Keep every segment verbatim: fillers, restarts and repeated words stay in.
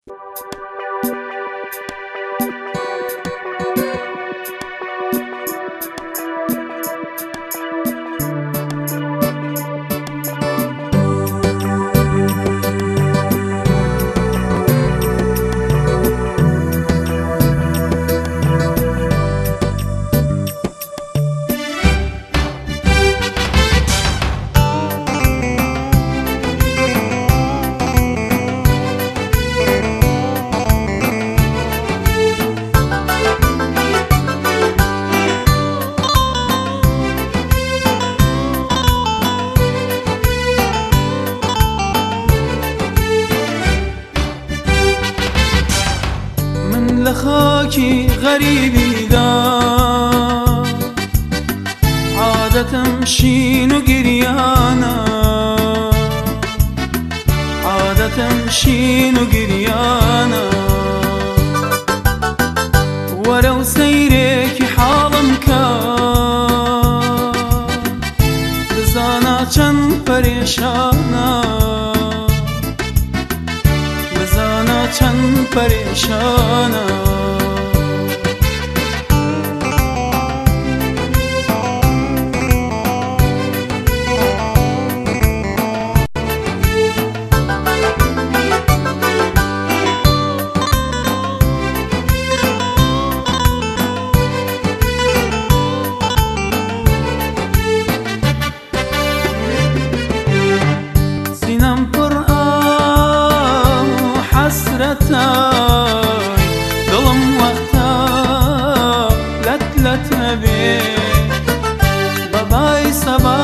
لخاکی غریبی دا عادتم شین و گریانا عادتم شین و گریانا ولو سیرێکی حاڵم کە بزانا چەند پەرێشانە بزانا چەند پەرێشانە دڵم وەختە لەت لەت هەبێ بەبای سەبا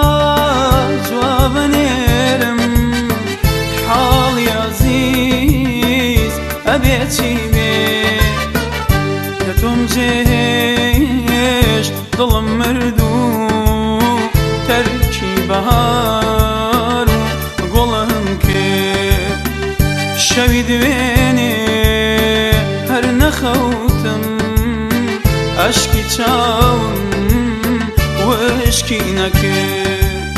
جوابنێرم حاڵی عەزیز ئەبێ چی بێ کە تۆم جێهێشت دڵم مردوو تەرکی بەهار و گوڵم کرد شەوی دوێنێ هەر نەخەوتم ئەشکی چاوم وشکی نەکرد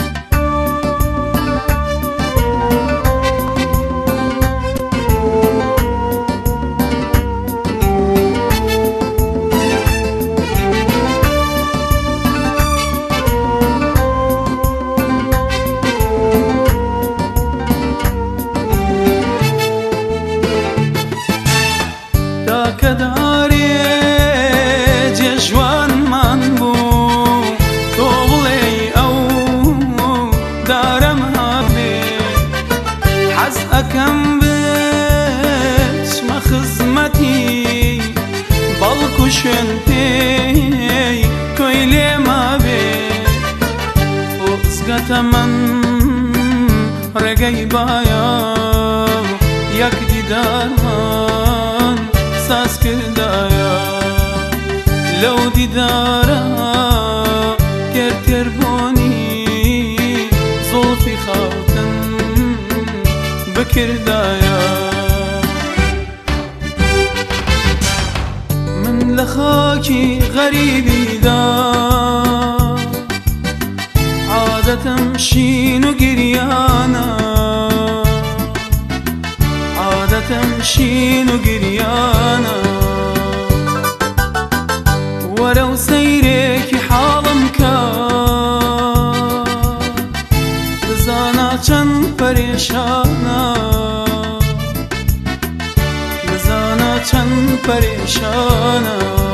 کە دارێ جێژوانمان بوو تۆ بڵێ ئەو دارەم هەبێ حەز ئەکەم بچمە خزمەتی بەڵکو شوێن پێی تۆی لێمە بێ خۆزگەتە من ڕێگەی باە یەک دیدارمان ساز کردایە لەو دیدارە تێرتێربوونی زوڵفی خاتن بکردایە من لە خاکی غەریبیدا عادەتم شین و گریانە عادەتم شین و گریانە وەرە و سەیرێکی حاڵم کە بزانا چەند پەرێشانە بزانا چەند پەرێشانە